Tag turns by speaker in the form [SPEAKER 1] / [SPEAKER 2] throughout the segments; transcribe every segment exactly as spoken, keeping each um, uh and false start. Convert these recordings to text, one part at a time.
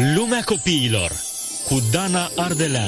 [SPEAKER 1] Lumea copiilor cu Dana Ardelean.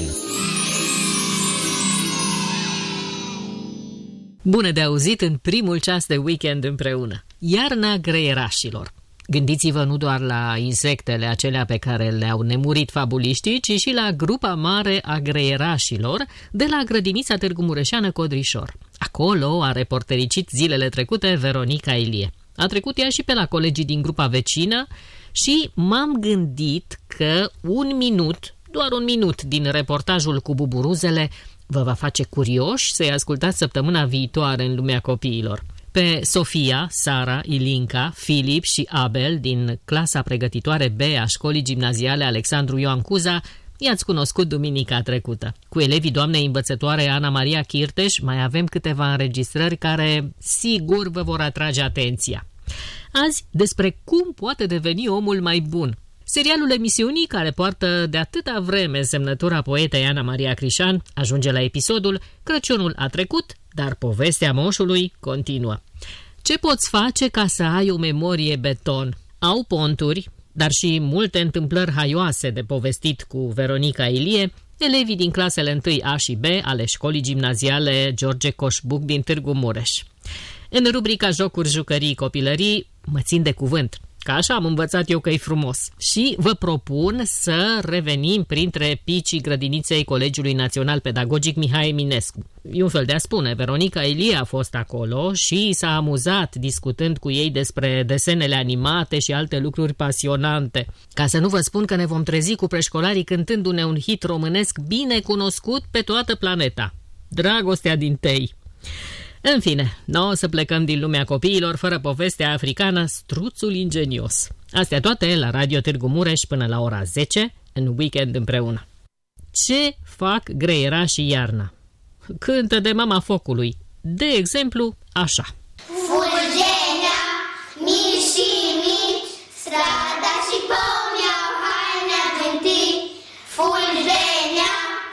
[SPEAKER 2] Bună de auzit în primul ceas de weekend împreună. Iarna greierașilor. Gândiți-vă nu doar la insectele acelea pe care le-au nemurit fabuliștii, ci și la grupa mare a greierașilor de la grădinița Târgu Mureșeană Codrișor. Acolo a reportericit zilele trecute Veronica Ilie. A trecut ea și pe la colegii din grupa vecină și m-am gândit că un minut, doar un minut din reportajul cu buburuzele vă va face curioși să-i ascultați săptămâna viitoare în Lumea Copiilor. Pe Sofia, Sara, Ilinca, Filip și Abel din clasa pregătitoare B a școlii gimnaziale Alexandru Ioan Cuza i-ați cunoscut duminica trecută. Cu elevii doamnei învățătoare Ana Maria Chirteș mai avem câteva înregistrări care sigur vă vor atrage atenția. Azi despre cum poate deveni omul mai bun. Serialul emisiunii, care poartă de atâta vreme semnătura poetei Ana Maria Crișan, ajunge la episodul Crăciunul a trecut, dar povestea moșului continuă. Ce poți face ca să ai o memorie beton? Au ponturi, dar și multe întâmplări haioase de povestit cu Veronica Ilie, elevii din clasele unu A și B ale școlii gimnaziale George Coșbuc din Târgu Mureș. În rubrica Jocuri, Jucării, Copilării, mă țin de cuvânt, că așa am învățat eu că e frumos. Și vă propun să revenim printre picii grădiniței Colegiului Național Pedagogic Mihai Eminescu. E un fel de a spune, Veronica Ilie a fost acolo și s-a amuzat discutând cu ei despre desenele animate și alte lucruri pasionante. Ca să nu vă spun că ne vom trezi cu preșcolarii cântându-ne un hit românesc bine cunoscut pe toată planeta. Dragostea din tei. În fine, nu o să plecăm din Lumea Copiilor fără povestea africană Struțul Ingenios. Astea toate la Radio Târgu Mureș până la ora zece, în weekend împreună. Ce fac greierașii iarna? Cântă de mama focului. De exemplu, așa.
[SPEAKER 3] Fulgenia, mici și mici, strada și pomneau haine adântii. Fulgenia,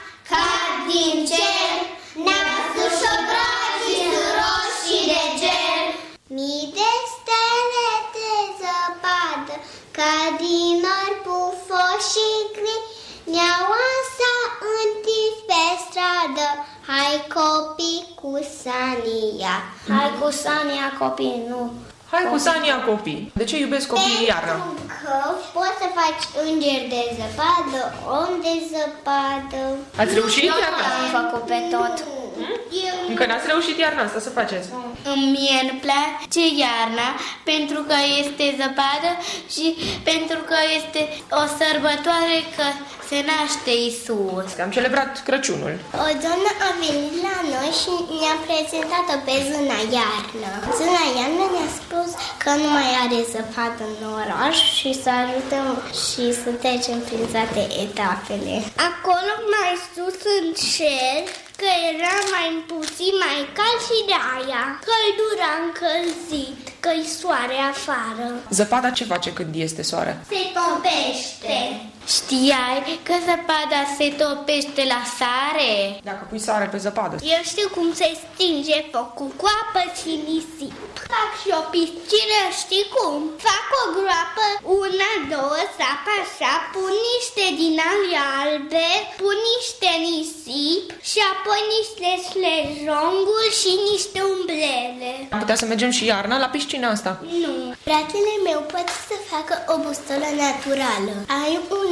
[SPEAKER 3] cad din cer, neasuși obrajii roșii de ger. Mii de stele de zăpadă, ca din nori pufoși și gri, neaua s-a întins pe stradă. Hai copii cu Sania. Hai cu Sania copii, nu.
[SPEAKER 4] Hai cu Sania copii. De ce iubesc copiii iarna?
[SPEAKER 3] Pentru că poți să faci înger de zăpadă, om de zăpadă.
[SPEAKER 4] Ați reușit iarna?
[SPEAKER 3] Am făcut pe tot.
[SPEAKER 4] Eu... Încă n-ați reușit iarna asta să faceți?
[SPEAKER 3] Mie îmi place iarna pentru că este zăpadă și pentru că este o sărbătoare că se naște Iisus.
[SPEAKER 4] Am celebrat Crăciunul.
[SPEAKER 3] O doamnă a venit la noi și ne-a prezentat-o pe zâna iarnă. Zâna iarnă ne-a spus că nu mai are zăpadă în oraș și să ajutăm și să trecem prin toate etapele. Acolo mai sus în cer, că era mai puțin mai cald și de aia căldura încălzit, că-i soare afară.
[SPEAKER 4] Zăpada ce face când este soare?
[SPEAKER 3] Se topește. Știai că zăpada se topește la sare?
[SPEAKER 4] Dacă pui sare pe zăpadă.
[SPEAKER 3] Eu știu cum se stinge focul, cu apă și nisip. Fac și o piscină, știi cum? Fac o groapă, una, două, sap așa, pun niște din ale albe, pun niște nisip și apoi niște șlejonguri și niște umbrele.
[SPEAKER 4] Am putea să mergem și iarna la piscina asta?
[SPEAKER 3] Nu. Fratele meu poate să facă o bustolă naturală. Ai un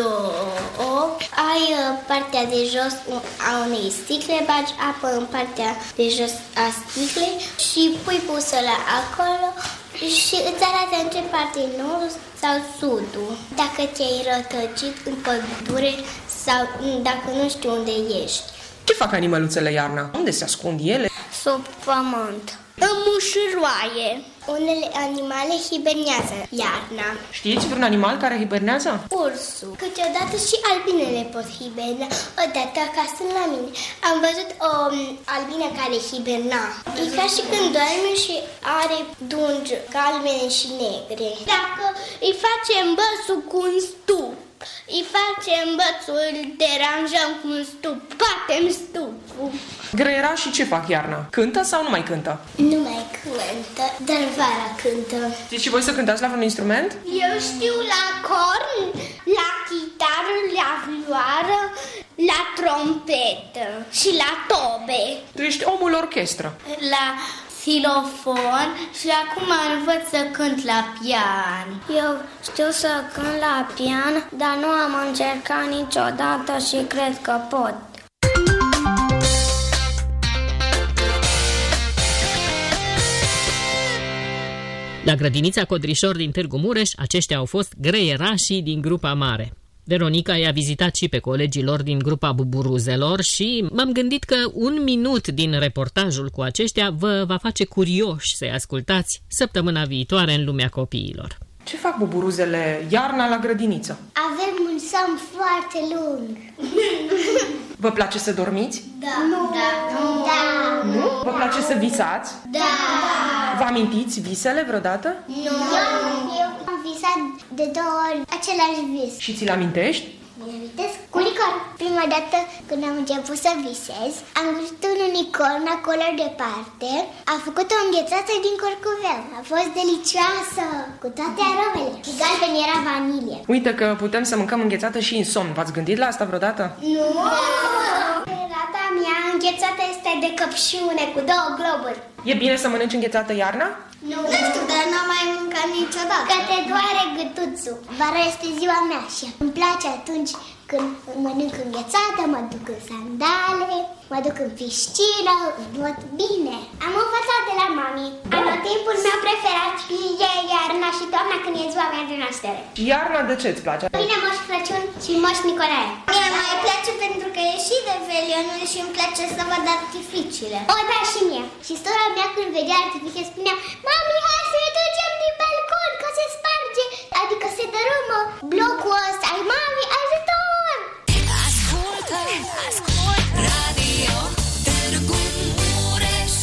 [SPEAKER 3] două, ai uh, partea de jos a unei sticle, bagi apă în partea de jos a sticlei și pui busola acolo și îți arată în ce parte e nordul sau sudul. Dacă te-ai rătăcit în pădure sau dacă nu știu unde ești.
[SPEAKER 4] Ce fac animăluțele iarna? Unde se ascund ele?
[SPEAKER 3] Sub pământ. În mușuroaie. Unele animale hibernează iarna.
[SPEAKER 4] Știți vreun animal care hibernează?
[SPEAKER 3] Ursul. Câteodată și albinele pot hiberna. Odată acasă la mine am văzut o albină care hiberna. E ca și când doarme și are dungi galbene și negre. Dacă îi facem băsul cu un stup, îi facem bățul, îl deranjăm cu un stup, batem stupul.
[SPEAKER 4] Greierașii ce fac iarna? Cântă sau nu mai cântă?
[SPEAKER 3] Nu mai cântă, dar vara cântă.
[SPEAKER 4] Știți și voi să cântați la vreun instrument?
[SPEAKER 3] Eu știu la corn, la și la tobe,
[SPEAKER 4] Tu ești omul orchestră.
[SPEAKER 3] la xilofon și acum învăț să cânt la pian. Eu știu să cânt la pian, dar nu am încercat niciodată și cred că pot.
[SPEAKER 2] La grădinița Codrișor din Târgu Mureș, aceștia au fost greierașii din grupa mare. Veronica i-a vizitat și pe colegii lor din grupa Buburuzelor și m-am gândit că un minut din reportajul cu aceștia vă va face curioși să-i ascultați săptămâna viitoare în Lumea Copiilor.
[SPEAKER 4] Ce fac buburuzele iarna la grădiniță?
[SPEAKER 3] Avem un somn foarte lung.
[SPEAKER 4] Vă place să dormiți?
[SPEAKER 3] Da. Nu. Da. Da.
[SPEAKER 4] Nu? Vă place să visați?
[SPEAKER 3] Da.
[SPEAKER 4] Vă amintiți visele vreodată?
[SPEAKER 3] Nu. Eu am visat de două ori același vis.
[SPEAKER 4] Și ți-l amintești?
[SPEAKER 3] Mi-amintesc cu unicorn. Prima dată când am început să visez, am văzut un unicorn acolo departe. A făcut o înghețată din curcubeu. A fost delicioasă, cu toate aromele. Și galben era vanilie.
[SPEAKER 4] Uite că putem să mâncăm înghețată și în somn. V-ați gândit la asta vreodată?
[SPEAKER 3] Nu! Rata mea înghețată este de căpșune cu două globuri.
[SPEAKER 4] E bine să mănânci înghețată iarna?
[SPEAKER 3] Nu, nu știu, dar n-am mai mâncat niciodată. Că te doare gâtuțul. Vara este ziua mea și îmi place atunci când mănânc înghețată, mă duc în sandale, mă duc în piscină, învăț bine. Am învățat de la mami. Anotimpul meu preferat e iarna și toamna când e ziua mea de naștere.
[SPEAKER 4] Și iarna de ce îți place?
[SPEAKER 3] Bine, Moș Crăciun și Moș Nicolae. Mie mai place pentru că e și de velionul și îmi place să văd artificiile. O, da, și mie. Și sora mea când vedea artificii spunea: mami, hai să ne ducem din balcon, că se sparge, adică se dărâmă blocul ăsta. Ai, mami, ajutor!
[SPEAKER 5] Ascultă, ascult Radio Târgu Mureș.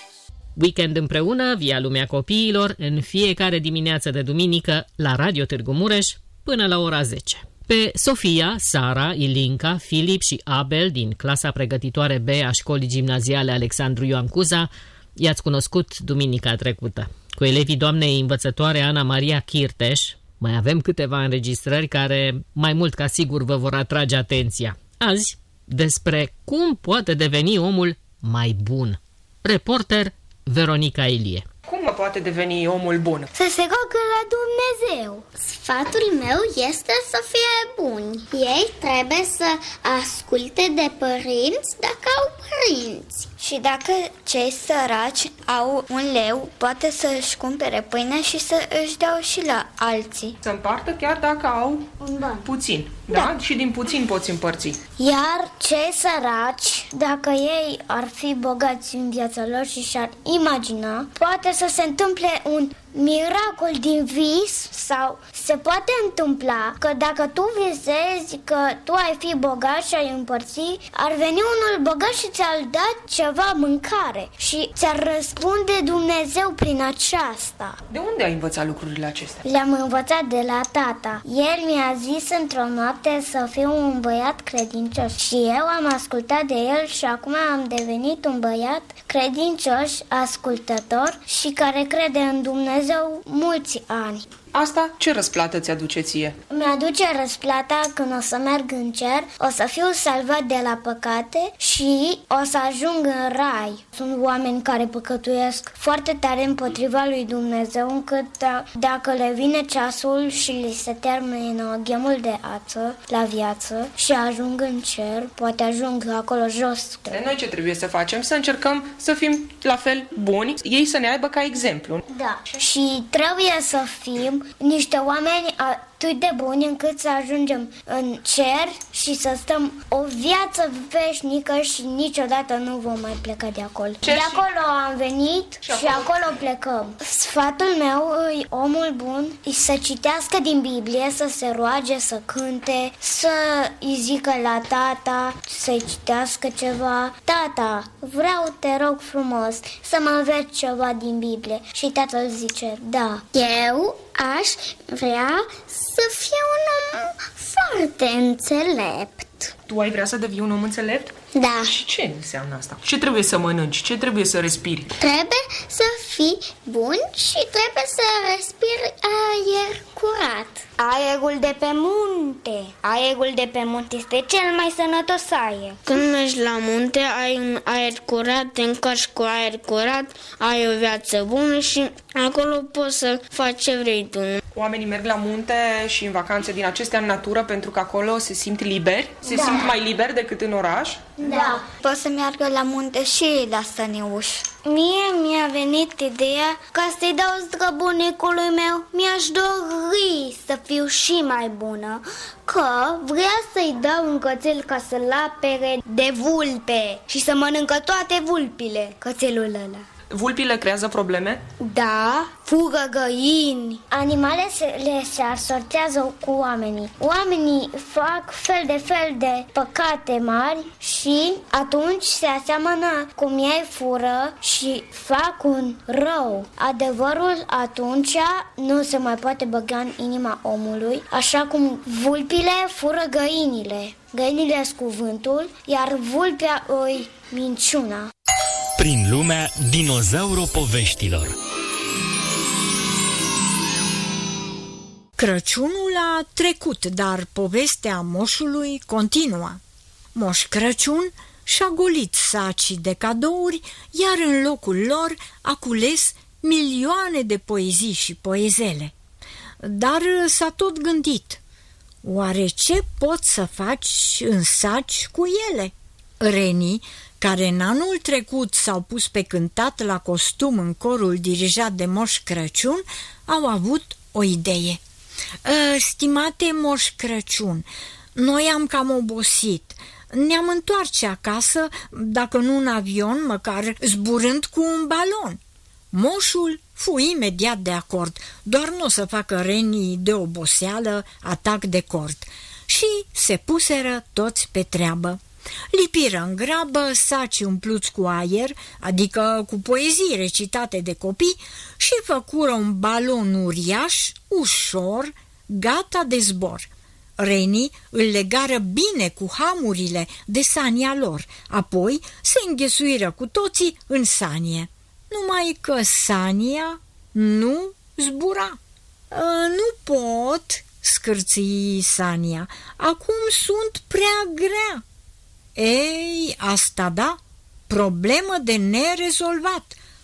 [SPEAKER 2] Weekend împreună, via Lumea Copiilor, în fiecare dimineață de duminică la Radio Târgu Mureș până la ora zece. Pe Sofia, Sara, Ilinca, Filip și Abel din clasa pregătitoare B a școlii gimnaziale Alexandru Ioan Cuza i-ați cunoscut duminica trecută. Cu elevii doamnei învățătoare Ana Maria Chirteș mai avem câteva înregistrări care mai mult ca sigur vă vor atrage atenția. Azi, despre cum poate deveni omul mai bun. Reporter Veronica Ilie.
[SPEAKER 4] Cum mă poate deveni omul bun?
[SPEAKER 3] Să se roagă la Dumnezeu. Sfatul meu este să fie buni. Ei trebuie să asculte de părinți dacă au părinți.
[SPEAKER 6] Și dacă cei săraci au un leu, poate să-și cumpere pâine și să își dau și la alții.
[SPEAKER 4] Să împartă chiar dacă au
[SPEAKER 3] Un ban.
[SPEAKER 4] puțin, da? da? Și din puțin poți împărți.
[SPEAKER 6] Iar cei săraci, dacă ei ar fi bogați în viața lor și și-ar imagina, poate să se întâmple un miracol din vis sau se poate întâmpla că dacă tu visezi că tu ai fi bogat și ai împărți, ar veni unul bogat și ți-ar da ceva mâncare și ți-ar răspunde Dumnezeu prin aceasta.
[SPEAKER 4] De unde ai învățat lucrurile acestea?
[SPEAKER 6] Le-am învățat de la tata. El mi-a zis într-o noapte să fiu un băiat credincios și eu am ascultat de el și acum am devenit un băiat credincios, ascultător și care crede în Dumnezeu mulți ani.
[SPEAKER 4] Asta ce răsplată ți-aduce ție?
[SPEAKER 6] Mi-aduce răsplata când o să merg în cer, o să fiu salvat de la păcate și o să ajung în rai. Sunt oameni care păcătuiesc foarte tare împotriva lui Dumnezeu, încât dacă le vine ceasul și li se termină ghemul de ață la viață și ajung în cer, poate ajung acolo jos.
[SPEAKER 4] De noi ce trebuie să facem? Să încercăm să fim la fel buni, ei să ne aibă ca exemplu.
[SPEAKER 6] Da. Și trebuie să fim niște oameni atât de buni încât să ajungem în cer și să stăm o viață veșnică și niciodată nu vom mai pleca de acolo.
[SPEAKER 4] Ce
[SPEAKER 6] de
[SPEAKER 4] și...
[SPEAKER 6] acolo am venit și, și acolo... acolo plecăm. Sfatul meu, omul bun, e să citească din Biblie, să se roage, să cânte, să îi zică la tata, să-i citească ceva. Tata, vreau, te rog frumos, să mă înveți ceva din Biblie. Și tatăl zice, da.
[SPEAKER 3] Eu aș vrea să fiu un om foarte înțelept.
[SPEAKER 4] Tu ai vrea să devii un om înțelept?
[SPEAKER 3] Da.
[SPEAKER 4] Și ce înseamnă asta? Ce trebuie să mănânci? Ce trebuie să respiri?
[SPEAKER 3] Trebuie să fii bun și trebuie să respiri aer curat.
[SPEAKER 6] Aerul de pe munte. Aerul de pe munte este cel mai sănătos aer.
[SPEAKER 7] Când mergi la munte, ai un aer curat, te încarci cu aer curat, ai o viață bună și acolo poți să faci ce vrei tu.
[SPEAKER 4] Oamenii merg la munte și în vacanțe din acestea în natură pentru că acolo se simt liberi, se
[SPEAKER 6] Da.
[SPEAKER 4] simt mai liberi decât în oraș.
[SPEAKER 6] Da. Pot să meargă la munte și la stăniuși. Mie mi-a venit ideea ca să-i dau străbunicului meu. Mi-aș dori să fiu și mai bună, că vrea să-i dau un cățel ca să-l apere de vulpe și să mănâncă toate vulpile, cățelul ăla.
[SPEAKER 4] Vulpile creează probleme?
[SPEAKER 6] Da, fură găini. Animalele se, le se asortează cu oamenii. Oamenii fac fel de fel de păcate mari și atunci se aseamănă cum ei fură și fac un rău. Adevărul atunci nu se mai poate băga în inima omului, așa cum vulpile fură găinile. Găinile sunt cuvântul, iar vulpea îi minciuna.
[SPEAKER 1] Prin lumea dinozauropoveștilor.
[SPEAKER 8] Crăciunul a trecut, dar povestea moșului continuă. Moș Crăciun și-a golit sacii de cadouri, iar în locul lor a cules milioane de poezii și poezele. Dar s-a tot gândit, oare ce poți să faci în saci cu ele? Renii, care în anul trecut s-au pus pe cântat la costum în corul dirijat de Moș Crăciun, au avut o idee. Stimate Moș Crăciun, noi am cam obosit. Ne-am întoarce acasă, dacă nu în avion, măcar zburând cu un balon. Moșul fu imediat de acord, doar nu o să facă renii de oboseală atac de cord. Și se puseră toți pe treabă. Lipiră în grabă saci umpluți cu aer, adică cu poezii recitate de copii, și făcură un balon uriaș, ușor, gata de zbor. Renii îl legară bine cu hamurile de sania lor, apoi se înghesuiră cu toții în sanie. Numai că sania nu zbura. Nu pot, scârții sania, acum sunt prea grea. Ei, asta da, problemă de nerezolvat.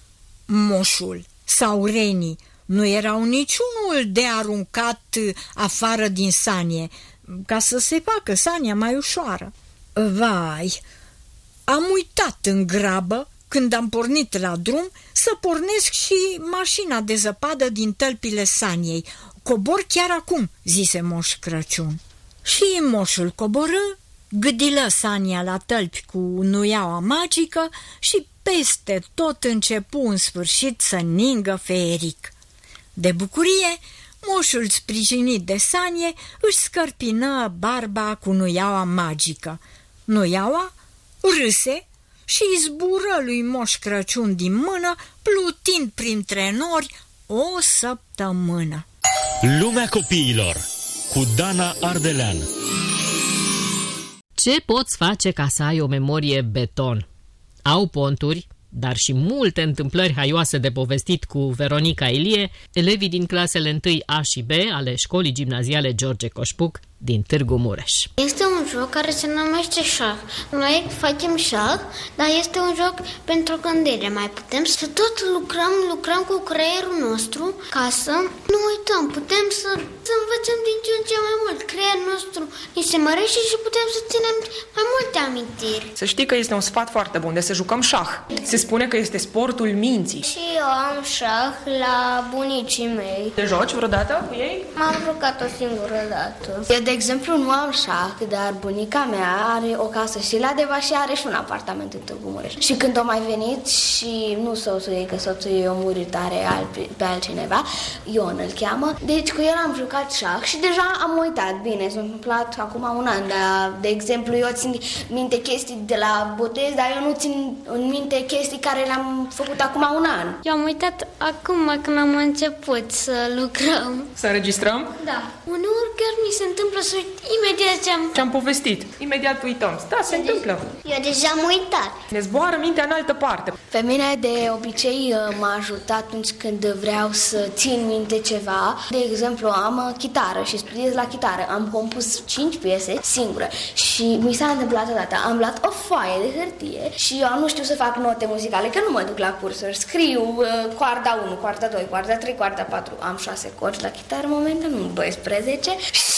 [SPEAKER 8] Moșul sau renii nu erau niciunul de aruncat afară din sanie, ca să se facă sania mai ușoară. Vai, am uitat în grabă, când am pornit la drum, să pornesc și mașina de zăpadă din tălpile saniei. Cobor chiar acum, zise Moș Crăciun. Și moșul coborâ, gâdilă sania la tălpi cu nuiaua magică și peste tot începu în sfârșit să ningă feeric. De bucurie, moșul sprijinit de sanie își scărpină barba cu nuiaua magică. Nuiaua râse și zbură lui Moș Crăciun din mână, plutind printre nori o săptămână.
[SPEAKER 1] Lumea copiilor cu Dana Ardelean.
[SPEAKER 2] Ce poți face ca să ai o memorie beton? Au ponturi, dar și multe întâmplări haioase de povestit cu Veronica Ilie, elevii din clasele unu A și B ale școlii gimnaziale George Coșpuc din Târgu Mureș.
[SPEAKER 7] Este un joc care se numește șah. Noi facem șah, dar este un joc pentru gândire. Mai putem să tot lucrăm, lucrăm cu creierul nostru ca să nu uităm. Putem să, să învățăm din ce în ce mai mult. Creierul nostru ni se mărește și putem să ținem mai multe amintiri.
[SPEAKER 4] Să știi că este un sfat foarte bun de să jucăm șah. Se spune că este sportul minții.
[SPEAKER 6] Și eu am șah la bunicii mei.
[SPEAKER 4] Te joci vreodată cu ei?
[SPEAKER 6] M-am jucat o singură dată. Eu, de exemplu, nu am șah, dar bunica mea are o casă și la Deva și are și un apartament în Târgu Mureș. Și când a mai venit și nu soțul ei, că soțul ei a murit, are alt, pe altcineva, Ion îl cheamă, deci cu el am jucat șah și deja am uitat. Bine, s-a întâmplat acum un an, dar, de exemplu, eu țin minte chestii de la botez, dar eu nu țin în minte chestii care le-am făcut acum un an.
[SPEAKER 7] Eu am uitat acum când am început să lucrăm.
[SPEAKER 4] Să înregistrăm?
[SPEAKER 7] Da. Uneori chiar mi se întâmplă să uit imediat ce am...
[SPEAKER 4] Ce-am povestit. Imediat uităm. Da, se întâmplă.
[SPEAKER 6] Eu deja am uitat.
[SPEAKER 4] Ne zboară mintea în altă parte.
[SPEAKER 3] Pe mine de obicei m-a ajutat atunci când vreau să țin minte ceva. De exemplu, am chitară și studiez la chitară. Am compus cinci piese singură și mi s-a întâmplat odată. Am luat o foaie de hârtie și eu nu știu să fac note muzicale, că nu mă duc la cursuri. Scriu uh, coarda unu, coarda doi, coarda trei, coarda patru. Am șase corzi la chitară momentan, nu doisprezece.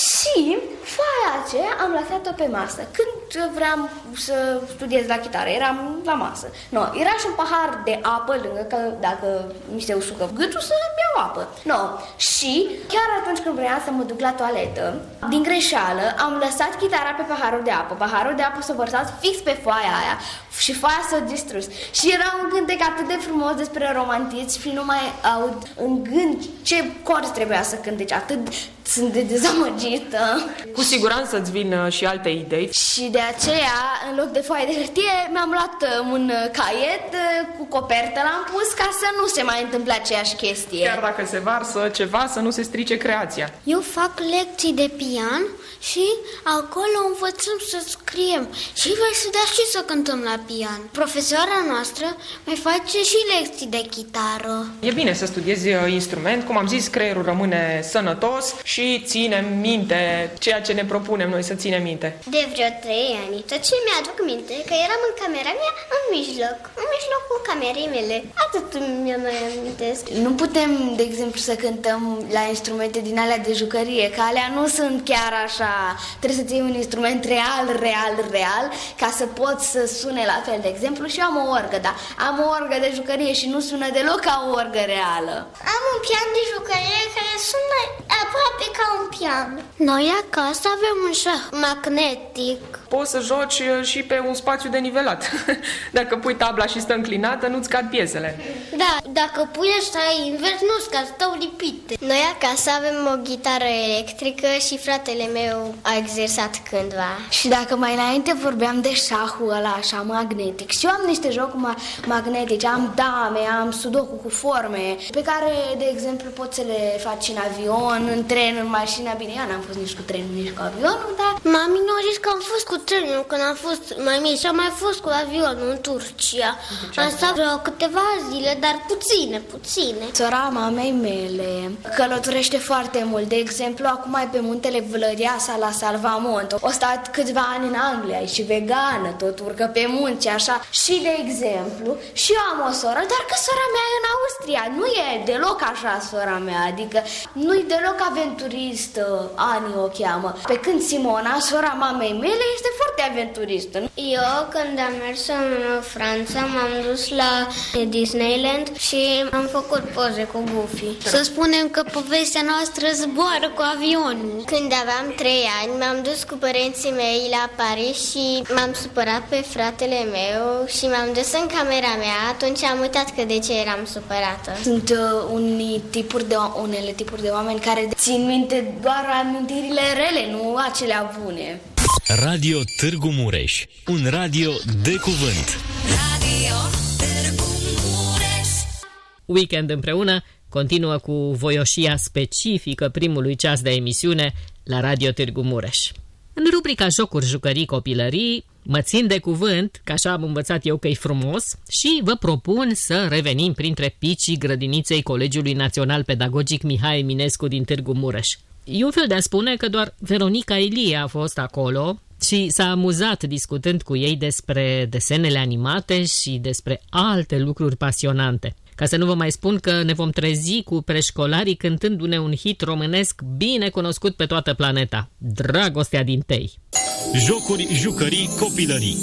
[SPEAKER 3] Și foaia aceea am lăsat-o pe masă. Când vreau să studiez la chitară, eram la masă. No, era și un pahar de apă lângă, că dacă mi se usucă gâtul să beau apă. No. Și chiar atunci când vreau să mă duc la toaletă, din greșeală am lăsat chitara pe paharul de apă. Paharul de apă s-a vărsat fix pe foaia aia și foaia s-a distrus. Și era un cântec atât de frumos despre romantism și nu mai aud în gând ce corzi trebuia să cântece. Atât sunt de dezamăgită.
[SPEAKER 4] Cu siguranță îți vin și alte idei.
[SPEAKER 3] Și de aceea, în loc de foaie de hârtie, mi-am luat un caiet cu copertă, l-am pus ca să nu se mai întâmple aceeași chestie.
[SPEAKER 4] Chiar dacă se varsă ceva, să nu se strice creația.
[SPEAKER 7] Eu fac lecții de pian și acolo învățăm să scriem și voi să dea și să cântăm la pian. Profesoara noastră mai face și lecții de chitară.
[SPEAKER 4] E bine să studiezi instrument, cum am zis, creierul rămâne sănătos și ținem minte ceea ce ne propunem noi să ținem minte.
[SPEAKER 6] De vreo trei ani. Tot ce mi-aduc minte că eram în camera mea în mijloc, în mijlocul camerei mele. Atât mi-o mai amintesc.
[SPEAKER 3] Nu putem, de exemplu, să cântăm la instrumente din alea de jucărie, că alea nu sunt chiar așa. Trebuie să-ți iei un instrument real, real, real, ca să poți să sune la fel. De exemplu, și eu am o orgă, da, am o orgă de jucărie și nu sună deloc ca o orgă reală.
[SPEAKER 6] Am un pian de jucărie care sună aproape ca un pian.
[SPEAKER 7] Noi acasă avem un șah magnetic.
[SPEAKER 4] Poți să joci și pe un spațiu denivelat. Dacă pui tabla și stă înclinată, nu-ți cad piesele.
[SPEAKER 7] Da, dacă pui așa invers, nu-ți cad, stau lipite.
[SPEAKER 6] Noi acasă avem o gitară electrică și fratele meu a exersat cândva.
[SPEAKER 3] Și dacă mai înainte vorbeam de șahul ăla așa magnetic, și eu am niște jocuri ma- magnetice, am dame, am sudoku cu forme, pe care, de exemplu, poți să le faci în avion, în tren, în mașină. Bine, eu n-am fost nici cu trenul, nici cu avionul, dar...
[SPEAKER 7] Mami nu a zis că am fost cu trenul când am fost mai mic și am mai fost cu avionul în Turcia. Am stat vreo câteva zile, dar puține, puține.
[SPEAKER 3] Sora mamei mele călătorește foarte mult. De exemplu, acum e pe muntele Vlăreasa la Salvamont. O stat câțiva ani în Anglia, e și vegană, tot urcă pe munți, așa. Și, de exemplu, și eu am o soră, dar că sora mea e în Austria. Nu e deloc așa sora mea, adică nu-i deloc aventuristă, Ani o cheamă. Pe când Simona, sora mamei mele, este foarte aventuristă.
[SPEAKER 6] Eu, când am mers în Franța, m-am dus la Disneyland și am făcut poze cu Goofy.
[SPEAKER 7] Să spunem că povestea noastră zboară cu avionul.
[SPEAKER 6] Când aveam trei ani, m-am dus cu părinții mei la Paris și m-am supărat pe fratele meu și m-am dus în camera mea. Atunci am uitat că de ce eram supărată.
[SPEAKER 3] Sunt uh, unii tipuri de, unele tipuri de oameni care țin minte doar amintirile rele, nu acelea bune.
[SPEAKER 1] Radio Târgu Mureș, un radio de cuvânt.
[SPEAKER 5] Radio Târgu Mureș.
[SPEAKER 2] Weekend împreună continuă cu voioșia specifică primului ceas de emisiune la Radio Târgu Mureș. În rubrica Jocuri, Jucării, Copilării, mă țin de cuvânt, că așa am învățat eu că e frumos, și vă propun să revenim printre picii grădiniței Colegiului Național Pedagogic Mihai Eminescu din Târgu Mureș. E un fel de a spune că doar Veronica Ilie a fost acolo și s-a amuzat discutând cu ei despre desenele animate și despre alte lucruri pasionante. Ca să nu vă mai spun că ne vom trezi cu preșcolarii cântându-ne un hit românesc bine cunoscut pe toată planeta, Dragostea din tei.
[SPEAKER 1] Jocuri, Jucării, Copilării.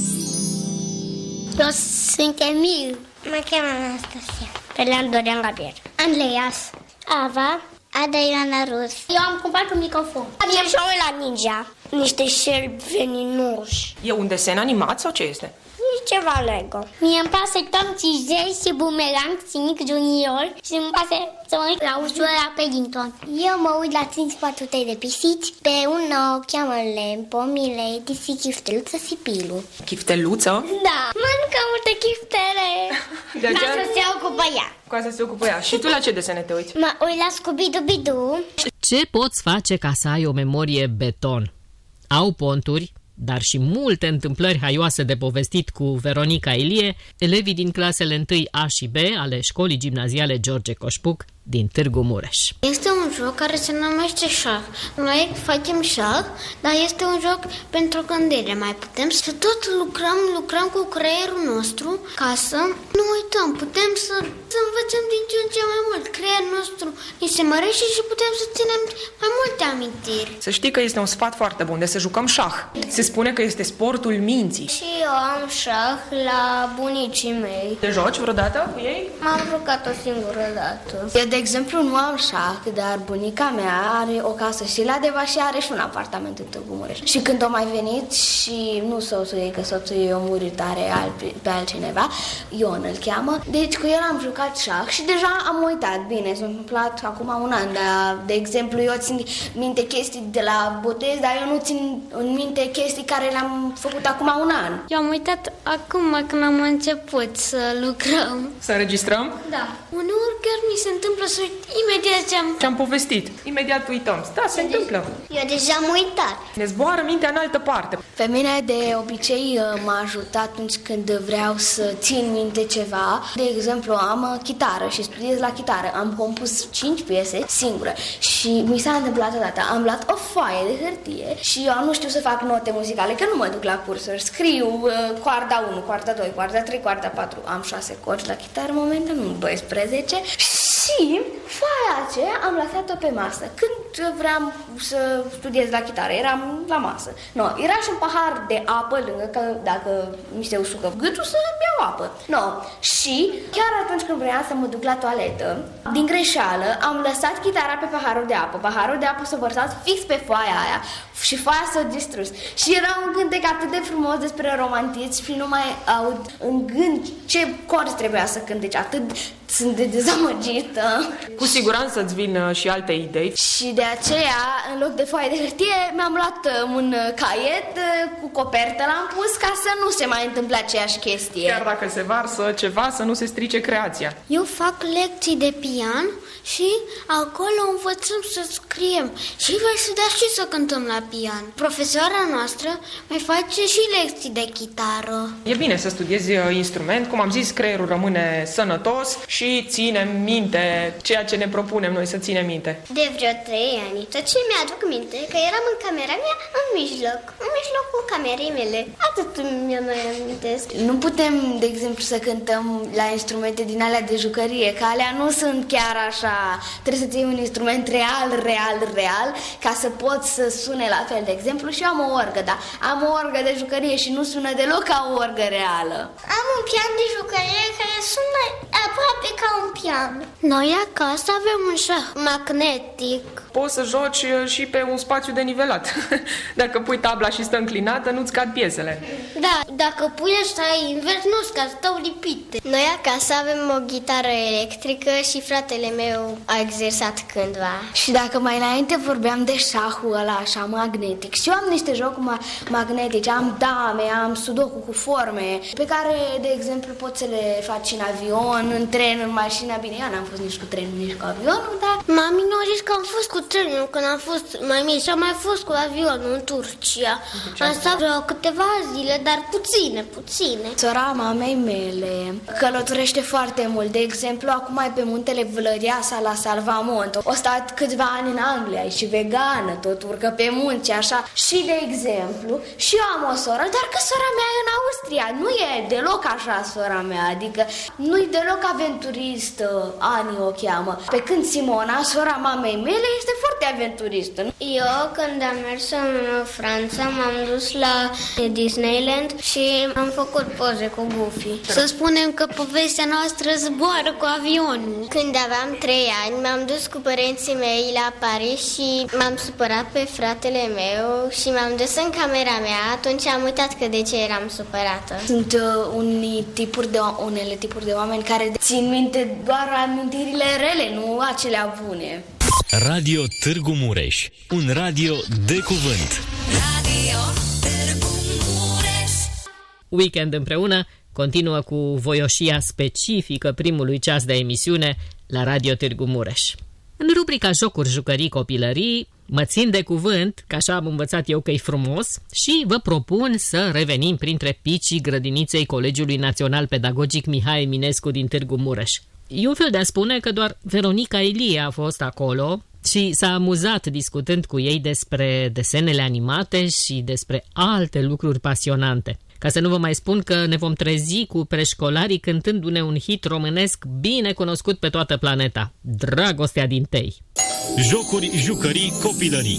[SPEAKER 6] Eu sunt Emil. Mă cheamă Anastasia. Pe Lean Dorian Gabriel. Andreas. Ava. Adriana Rus. Eu am cumpărat un microfon. Am și la Ninja. Niște șerpi veninoși.
[SPEAKER 4] E un desen animat sau ce este?
[SPEAKER 6] E ceva Lego. Mie îmi place Tom și Jerry și Boomerang și Nick Junior și îmi place să mă uit la ușura Paddington. Eu mă uit la cinci patru trei de pisici. Pe una o cheamă Lempo, Milady și Chifteluță și Pilu.
[SPEAKER 4] Chifteluță?
[SPEAKER 6] Da, mănâncă multe chiftele.
[SPEAKER 4] De
[SPEAKER 6] Ca
[SPEAKER 4] aceea...
[SPEAKER 6] să se ocupă ea.
[SPEAKER 4] Ca să se ocupă ea. Și tu la ce desene te uiți?
[SPEAKER 6] Mă uit la Scooby-Doo-Bidoo.
[SPEAKER 2] Ce poți face ca să ai o memorie beton? Au ponturi, dar și multe întâmplări haioase de povestit cu Veronica Ilie, elevii din clasele unu A și B ale școlii gimnaziale George Coșpuc din Târgu Mureș.
[SPEAKER 7] Este un joc care se numește șah. Noi facem șah, dar este un joc pentru gândire. Mai putem să tot lucrăm, lucrăm cu creierul nostru ca să nu uităm. Putem să, să învățăm din ce în ce mai mult. Creierul nostru ni se mărește și putem să ținem mai multe amintiri.
[SPEAKER 4] Să știi că este un sfat foarte bun de să jucăm șah. Se spune că este sportul minții.
[SPEAKER 3] Și eu am șah la bunicii mei.
[SPEAKER 4] Te joci vreodată cu ei?
[SPEAKER 3] M-am jucat o singură dată. Eu, de exemplu, nu am șah, dar bunica mea are o casă și la Deva și are și un apartament în Târgu Mureș. Și când a mai venit și nu soțul ei, că soțul ei a murit, are pe altcineva, Ion îl cheamă, deci cu el am jucat șah și deja am uitat. Bine, s-a întâmplat acum un an, dar, de exemplu, eu țin minte chestii de la botez, dar eu nu țin în minte chestii care le-am făcut acum un an.
[SPEAKER 7] Eu am uitat acum când am început să lucrăm.
[SPEAKER 4] Să înregistrăm?
[SPEAKER 7] Da. Uneori chiar mi se întâmplă să uit imediat ce am...
[SPEAKER 4] Ce-am povestit. Imediat uităm. Da, se întâmplă.
[SPEAKER 3] Eu deja am uitat.
[SPEAKER 4] Ne zboară mintea în altă parte.
[SPEAKER 3] Pe mine de obicei m-a ajutat atunci când vreau să țin minte ceva. De exemplu, am chitară și studiez la chitară. Am compus cinci piese singură și mi s-a întâmplat odată. Am luat o foaie de hârtie și eu nu știu să fac note muzicale, că nu mă duc la cursuri. Scriu uh, coarda unu, coarda doi, coarda trei, coarda patru. Am șase corzi la chitară în momentul, nu doisprezece. Și foaia aceea am lăsat-o pe masă. Când vreau să studiez la chitară, eram la masă. No, era și un pahar de apă lângă, că dacă mi se usucă gâtul să beau apă. No, și chiar atunci când vreau să mă duc la toaletă, din greșeală am lăsat chitara pe paharul de apă. Paharul de apă s-a vărsat fix pe foaia aia și foaia s-a distrus. Și era un cântec atât de frumos despre romantism și nu mai aud în gând ce corzi trebuia să cântece. Atât sunt de dezamăgită.
[SPEAKER 4] Cu siguranță îți vin și alte idei.
[SPEAKER 3] Și de aceea, în loc de foaie de hârtie, mi-am luat un caiet cu copertă, l-am pus ca să nu se mai întâmple aceeași chestie.
[SPEAKER 4] Chiar dacă se varsă ceva, să nu se strice creația.
[SPEAKER 7] Eu fac lecții de pian și acolo învățăm să scriem și voi să dea și să cântăm la pian. Profesoara noastră mai face și lecții de chitară.
[SPEAKER 4] E bine să studiezi instrument, cum am zis, creierul rămâne sănătos și ținem minte ceea ce ne propunem noi să ținem minte.
[SPEAKER 3] De vreo trei ani, tot ce mi-aduc minte, că eram în camera mea în mijloc, în mijlocul camerei mele. Atât mi-o mai amintesc. Nu putem, de exemplu, să cântăm la instrumente din alea de jucărie, că alea nu sunt chiar așa. Trebuie să-ți iei un instrument real, real, real, ca să poți să sune la fel. De exemplu, și eu am o orgă, dar am o orgă de jucărie și nu sună deloc ca o orgă reală.
[SPEAKER 7] Am un pian de jucărie care sună aproape ca un pian. Noi acasă avem un șah magnetic.
[SPEAKER 4] Poți să joci și pe un spațiu denivelat. Dacă pui tabla și stă înclinată, nu-ți cad piesele.
[SPEAKER 7] Da, dacă pui așa invers, nu-ți cad, stau lipite.
[SPEAKER 3] Noi acasă avem o gitară electrică și fratele meu a exersat cândva. Și dacă mai înainte vorbeam de șahul ăla așa magnetic, și eu am niște jocuri ma- magnetice, am dame, am sudoku cu forme, pe care, de exemplu, poți să le faci în avion, în tren, în mașină. Bine, eu n-am fost nici cu trenul, nici cu avionul, dar...
[SPEAKER 7] Mami nu a zis că am fost cu trenul când am fost mai mic și am mai fost cu avionul în Turcia. Am stat vreo câteva zile, dar puține, puține.
[SPEAKER 3] Sora mamei mele călătorește foarte mult. De exemplu, acum e pe muntele Vlăreasa la Salvamont. O stat câțiva ani în Anglia, e și vegană, tot urcă pe munți, așa. Și, de exemplu, și eu am o soră, dar că sora mea e în Austria. Nu e deloc așa sora mea, adică nu-i deloc aventuristă, Ani o cheamă. Pe când Simona, sora mamei mele, este foarte aventuristă.
[SPEAKER 7] Eu, când am mers în Franța, m-am dus la Disneyland și am făcut poze cu Goofy. Să spunem că povestea noastră zboară cu avionul.
[SPEAKER 3] Când aveam trei ani, m-am dus cu părinții mei la Paris și m-am supărat pe fratele meu și m-am dus în camera mea. Atunci am uitat că de ce eram supărată. Sunt uh, unii tipuri de, unele tipuri de oameni care țin minte doar amintirile rele, nu acelea bune.
[SPEAKER 1] Radio Târgu Mureș, un radio de cuvânt.
[SPEAKER 5] Radio Târgu Mureș.
[SPEAKER 2] Weekend împreună continuă cu voioșia specifică primului ceas de emisiune la Radio Târgu Mureș. În rubrica Jocuri, jucării, copilării, Mă țin de cuvânt, că așa am învățat eu că e frumos, și vă propun să revenim printre picii grădiniței Colegiului Național Pedagogic Mihai Eminescu din Târgu Mureș. E un fel de a spune că doar Veronica Ilie a fost acolo și s-a amuzat discutând cu ei despre desenele animate și despre alte lucruri pasionante. Ca să nu vă mai spun că ne vom trezi cu preșcolarii cântându-ne un hit românesc bine cunoscut pe toată planeta, Dragostea din tei.
[SPEAKER 1] Jocuri, jucării, copilării.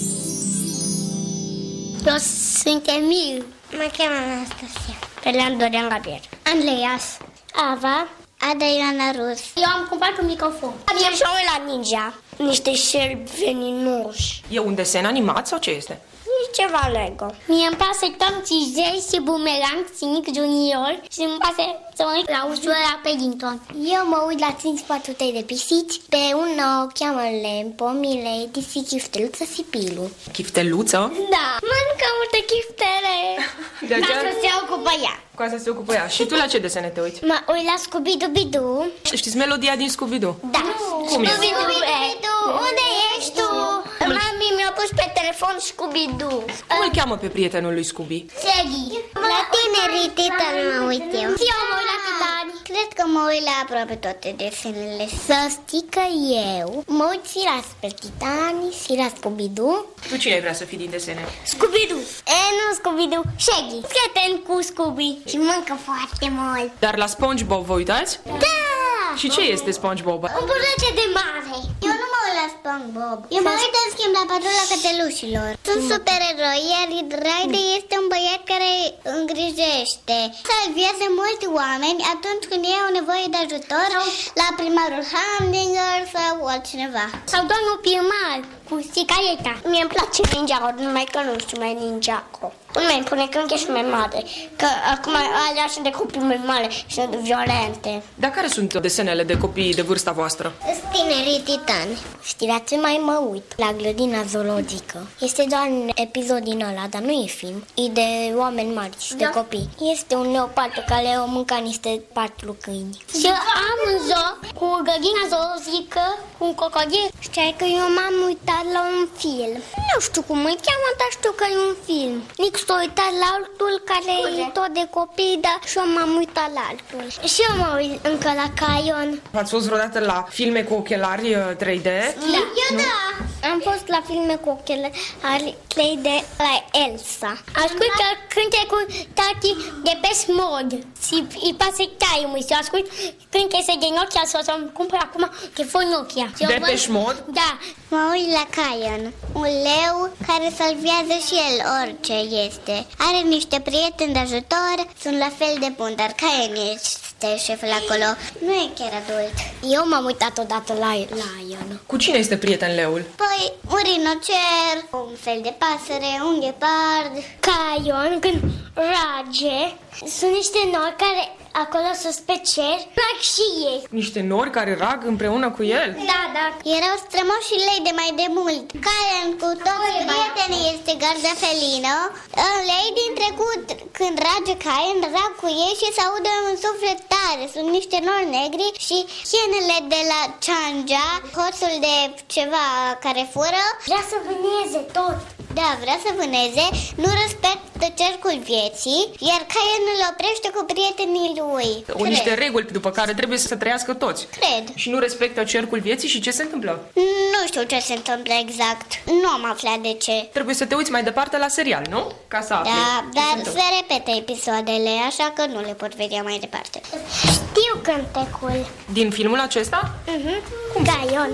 [SPEAKER 3] Eu sunt Emil. Mă cheamă Anastasia. Pelean Dorian Gabriel. Andreas. Ava. Ada Ioana Rus. Eu am cumpărat un microfon. Am și la Ninja. Niște șerpi veninoși.
[SPEAKER 4] E un desen animat sau ce este?
[SPEAKER 3] E ceva Lego. Mie îmi pasă Tom Tigel și Boomerang, Sinic Junior și îmi pasă să mă uit la ușura Paddington. Eu mă uit la cinci patutei de pisici. Pe una o cheamă Lempo, Milady și Chifteluță și Pilu.
[SPEAKER 4] Chifteluță?
[SPEAKER 3] Da, mănâncă multe chiftele.
[SPEAKER 4] De
[SPEAKER 3] Dar
[SPEAKER 4] aceea...
[SPEAKER 3] să se ocupă ea.
[SPEAKER 4] Cu asta se ocupă ea. Și tu la ce desene te uiți?
[SPEAKER 3] Mă uit la Scooby-Doo.
[SPEAKER 4] Știți melodia din Scooby-Doo?
[SPEAKER 3] Da.
[SPEAKER 4] Cum e?
[SPEAKER 3] Scooby-Doo, unde ești tu? Mami mi-a pus pe telefon Scooby-Doo.
[SPEAKER 4] Cum îl cheamă pe prietenul lui Scooby?
[SPEAKER 3] Shaggy. La tinerii titani mă uit eu. Și eu mă uit la titani. Cred că mă uit la aproape toate desenele. Să știi că eu mă uit și la Super Titani și la Scooby-Doo.
[SPEAKER 4] Tu cine vrea să fii din desene?
[SPEAKER 3] Scooby-Doo. E, nu Scooby-Doo, Shaggy. Prieten cu Scooby. Și mâncă foarte mult.
[SPEAKER 4] Dar la SpongeBob vă uitați?
[SPEAKER 3] Da!
[SPEAKER 4] Și ce este SpongeBob?
[SPEAKER 3] Un burlece de mare. Eu nu mă uit la SpongeBob. Eu mă uit în schimb la Patrula Cățelușilor. Sunt supereroi, iar Ryder este un băiat care îngrijește. Salvează mulți oameni atunci când ei au nevoie de ajutor, la primarul Hamdinger sau altcineva. Sau domnul primar cu sticaieta. Mie îmi place Ninja, numai că nu știu mai Ninja. Nu mai pune când ești mai mare. Că acum alea sunt de copii mai mare și sunt violente.
[SPEAKER 4] Dar care sunt desenele de copii de vârsta voastră?
[SPEAKER 3] Tinerii titani. Știi la ce mai mă uit? La Grădina Zoologică. Este doar un episod din ăla, dar nu e film. E de oameni mari și de copii. Este un leopard pe care o mânca niște patru câini. Și am un zoo cu Grădina Zoologică, cu un crocodil. Știai că eu m-am uitat la un film. Nu știu cum îi cheamă, dar știu că e un film. Nici s-a uitat la altul care e tot de copii, dar și eu m-am uitat la altul. Și eu mă uit încă la Caion.
[SPEAKER 4] Ați fost vreodată la filme cu ochelari trei D?
[SPEAKER 3] Da. Eu da. Am fost la filme cu ochelari trei D la Elsa. Ascult că cânte cu tati de pe Smog și îi pasă timer și ascult când este de Nokia sau să-mi cumpăr acum telefon Nokia.
[SPEAKER 4] De pe Smog?
[SPEAKER 3] Da. Mă uit la Caion, un leu care salvează și el orice este. Are niște prieteni de ajutor, sunt la fel de buni, dar Caion este șeful acolo. Nu e chiar adult. Eu m-am uitat odată la Lion.
[SPEAKER 4] Cu cine este prieten leul?
[SPEAKER 3] Păi, un rinocer, un fel de pasăre, un ghepard. Caion, când rage, sunt niște nori care acolo sus pe cer, rag și ei.
[SPEAKER 4] Niște nori care rag împreună cu el?
[SPEAKER 3] Da, da. Erau strămoși și lei de mai de mult. Caion cu toți prietenii este garda felină. Lei din trecut, când rage Caion, rag cu ei și se aude un suflet tare. Sunt niște nori negri și hienele de la Ciangea, hoțul de ceva care fură, vrea să vâneze tot. Da, vrea să vâneze, nu respectă cercul vieții, iar Caion îl oprește cu prietenii lui.
[SPEAKER 4] O, niște reguli după care trebuie să trăiască toți.
[SPEAKER 3] Cred.
[SPEAKER 4] Și nu respectă cercul vieții și ce se întâmplă?
[SPEAKER 3] Nu știu ce se întâmplă exact. Nu am aflat de ce.
[SPEAKER 4] Trebuie să te uiți mai departe la serial, nu? Ca să afli.
[SPEAKER 3] Da, dar se repete episoadele, așa că nu le pot vedea mai departe. Știu cântecul.
[SPEAKER 4] Din filmul acesta?
[SPEAKER 3] Mhm. Cum? Caion.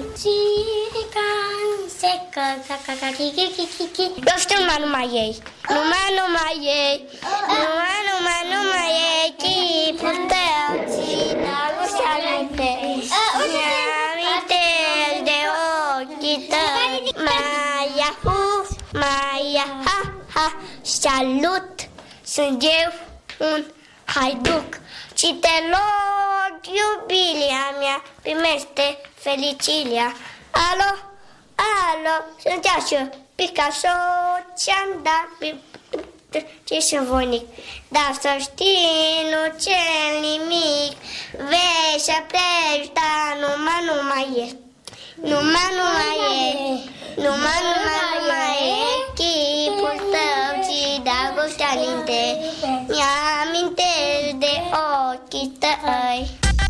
[SPEAKER 3] Eu știu numai numai ei. Numai numai ei. Numai numai numai ei. Chipul tău ține ușalite. Mi-amintel de ochii tăi. Maia, hu, Maia, ha, ha. Salut, sunt eu un haiduc. Și te rog, iubilia mea, primește felicilia. Alo, alo, sunt așa, Picasso, ți-am dat ce sunt voinic. Dar să știi, nu cer nimic, vei să pleci, dar numai nu mai e. Numai nu mai e. Numai, numai, numai e chipul tău și dragostea minte. Mi-amintești de ochii tăi.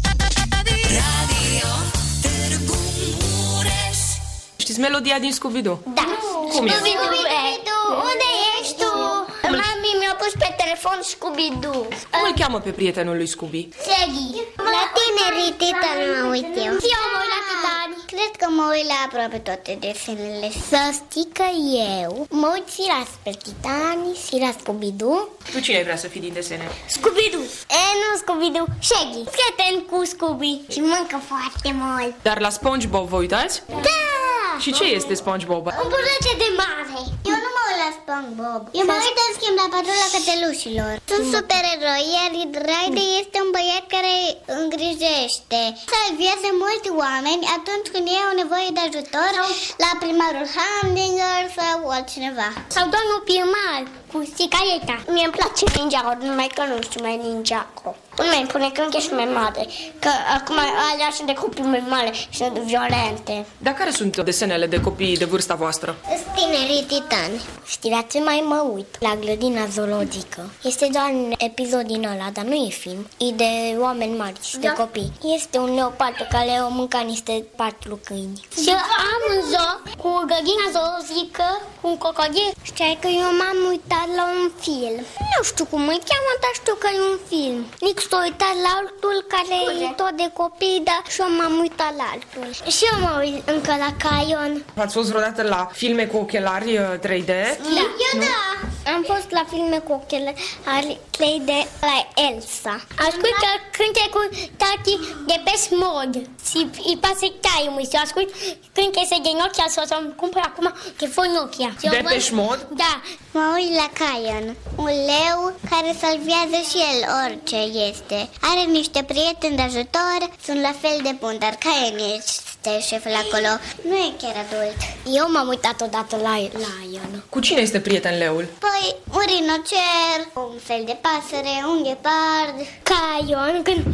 [SPEAKER 5] Radio Târgu Mureș.
[SPEAKER 4] Știți melodia din Scooby-Doo?
[SPEAKER 3] Da.
[SPEAKER 4] Cum e?
[SPEAKER 3] Scooby-Doo, unde ești tu? Mami mi-a pus pe telefon Scooby-Doo.
[SPEAKER 4] Cum îl cheamă pe prietenul lui Scooby?
[SPEAKER 3] Shaggy. La tinerii titani mă uit eu. Și eu mă uit la titani. Cred că mă uit la aproape toate desenele. Să știi că eu mă uit și la Super Titani, și la Scooby-Doo.
[SPEAKER 4] Tu cine vrea să fii din desene?
[SPEAKER 3] Scooby-Doo. E, nu Scooby-Doo, Shaggy. Prieten cu Scooby. Și mâncă foarte mult.
[SPEAKER 4] Dar la SpongeBob vă uitați?
[SPEAKER 3] Da!
[SPEAKER 4] Și ce este SpongeBob?
[SPEAKER 3] Un burlece de mare. Eu nu mă uit la SpongeBob. Eu mă uit în schimb la Patrula Cățelușilor. Sunt supereroi, iar Ryder este un băiat care îngrijește. Salvează mulți oameni atunci când ei au nevoie de ajutor, la primarul Hamdinger sau altcineva. Sau domnul primar cu sticaleta. Mie îmi place Ninjago, numai că nu știu mai Ninjago. Nu mai pune când ești mai mare, că acum alea sunt de copii mai mari și sunt violente.
[SPEAKER 4] Dar care sunt desenele de copii de vârsta voastră?
[SPEAKER 3] Tinerii titani. Știi la ce mai mă uit? La Grădina Zoologică. Este doar un episod din ăla, dar nu e film. E de oameni mari și de copii. Este un leopard pe care o mânca niște patru câini. Și am un zoo cu Grădina Zoologică, cu un crocodil. Știi că eu m-am uitat la un film. Nu știu cum îi cheamă, dar știu că e un film. Nici s-a uitat la altul care e tot de copii, dar și eu m-am uitat la altul. Și eu mă uit încă la Caion.
[SPEAKER 4] Ați fost vreodată la filme cu ochelari trei D?
[SPEAKER 3] Da. Eu da. Am fost la filme cu ochelari trei D la Elsa. Ascult că cânte cu tati de Best Mode. Și îi pasă time și ascult când este de Nokia sau să-mi cumpăr acum telefon Nokia.
[SPEAKER 4] Depeche Mode?
[SPEAKER 3] Da. Mă uit la Caion, un leu care salvează și el orice este. Are niște prieteni de ajutor, sunt la fel de buni, dar Caion este șeful acolo. Nu e chiar adult. Eu m-am uitat odată la Lion.
[SPEAKER 4] Cu cine este prieten leul?
[SPEAKER 3] Păi, un rinocer, un fel de pasăre, un ghepard. Caion, când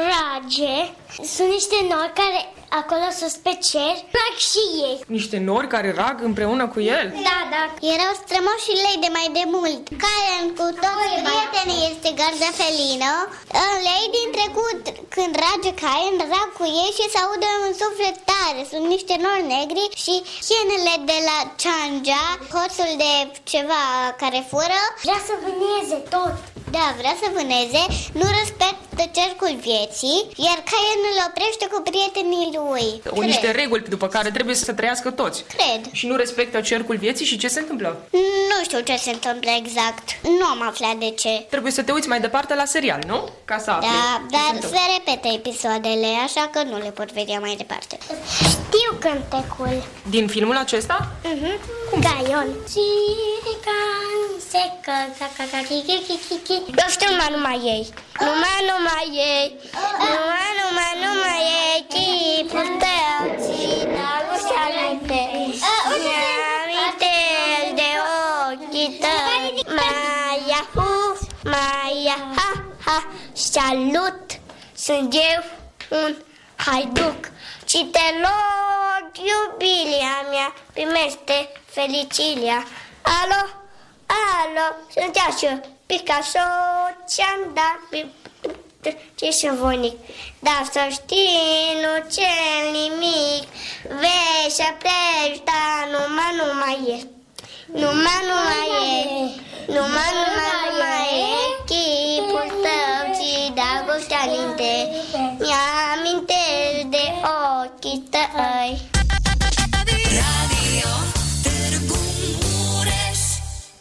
[SPEAKER 3] rage, sunt niște nori care acolo sus pe cer, trag și ei.
[SPEAKER 4] Niște nori care rag împreună cu el?
[SPEAKER 3] Da, da. Erau strămoși și lei de mai de mult. Caion cu toți prietenii este garda felină. Lei din trecut, când rage Caion, rag cu ei și se aude un suflet tare. Sunt niște nori negri și hienele de la Changea, hoțul de ceva care fură, vrea să vâneze tot. Da, vrea să vâneze, nu respectă cercul vieții, iar Caion îl oprește cu prietenii lui.
[SPEAKER 4] O niște reguli după care trebuie să trăiască toți.
[SPEAKER 3] Cred.
[SPEAKER 4] Și nu respectă cercul vieții și ce se întâmplă?
[SPEAKER 3] Nu știu ce se întâmplă exact. Nu am aflat de ce.
[SPEAKER 4] Trebuie să te uiți mai departe la serial, nu? Ca să afli.
[SPEAKER 3] Da, dar se repete episoadele, așa că nu le pot vedea mai departe. Știu cântecul.
[SPEAKER 4] Din filmul acesta?
[SPEAKER 3] Mhm. Cum? Caion. Eu știu numai numai ei. Numai numai ei. Numai numai numai ei. Chipul tău și dragostea minte. Mi-amintesc de ochii tăi. Maia, hu, Maia, ha, ha. Salut, sunt eu un haiduc. Și te rog, iubirea mea, primește felicilia. Alo, alo, sunt așa, Picasso, ți-am dat ce simfonic. Dar să știi, nu cer nimic, vei să pleci, dar numai, numai e. Numai, numai e. Numai,